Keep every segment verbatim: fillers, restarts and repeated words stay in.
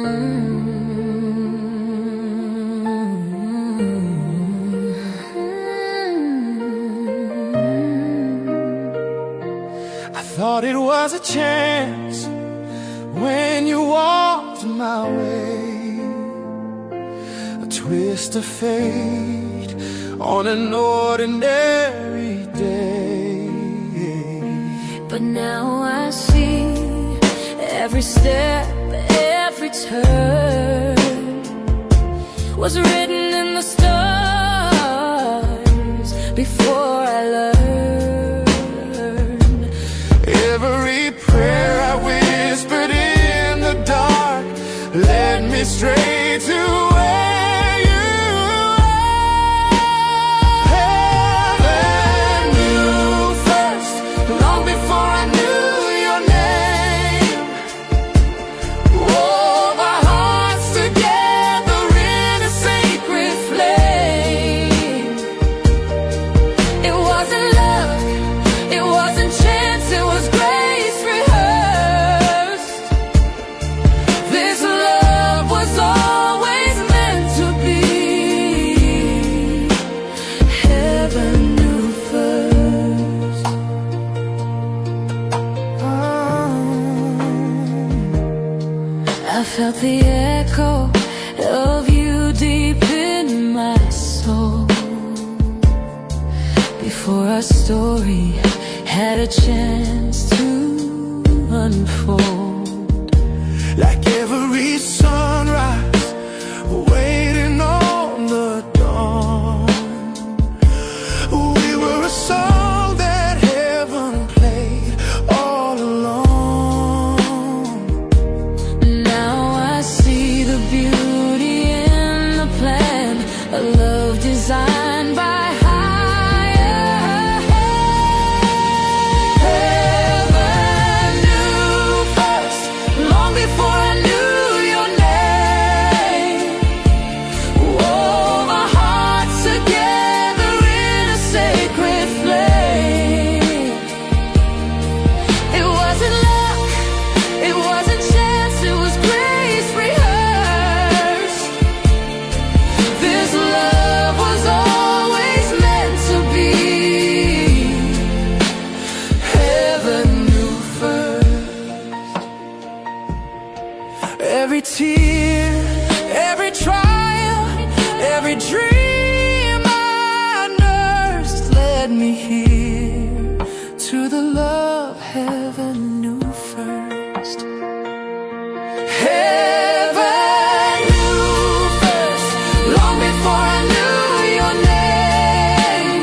I thought it was a chance when you walked my way, a twist of fate on an ordinary day. But now I see every step, every turn was written in the stars before I learned. Every prayer I whispered in the dark led me straight to where you are. Heaven knew first, long before I knew your name. Wove our hearts together in a sacred flame. It wasn't luck, it wasn't chance, it was grace rehearsed. This love was always meant to be. Heaven knew first. Oh, I felt the echo of you deep in my soul before our story had a chance to unfold. Like every sunrise waiting on the dawn, we were a song that heaven played all along. Now I see the beauty in the plan, a love designed by higher. Heaven knew first, long before I knew your name. Wove our hearts together in a sacred flame. It wasn't luck, it wasn't chance, it was grace rehearsed. This love was always meant to be. Heaven knew first. Every tear, every trial, every dream I nursed led me here to the love heaven knew first. Heaven knew first, long before I knew your name.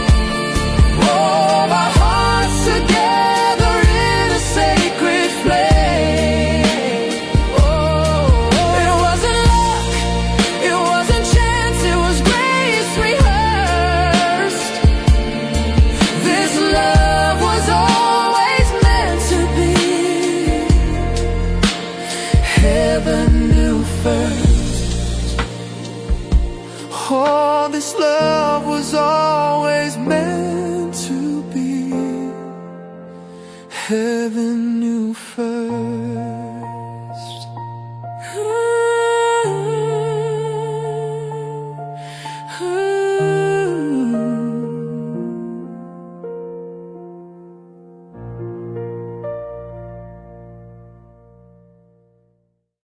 Wove our hearts together in a sacred flame. Oh, it wasn't luck, it wasn't chance, it was grace rehearsed. This love was always meant to be. Heaven knew first. Oh, this love was always meant to be. Heaven knew first.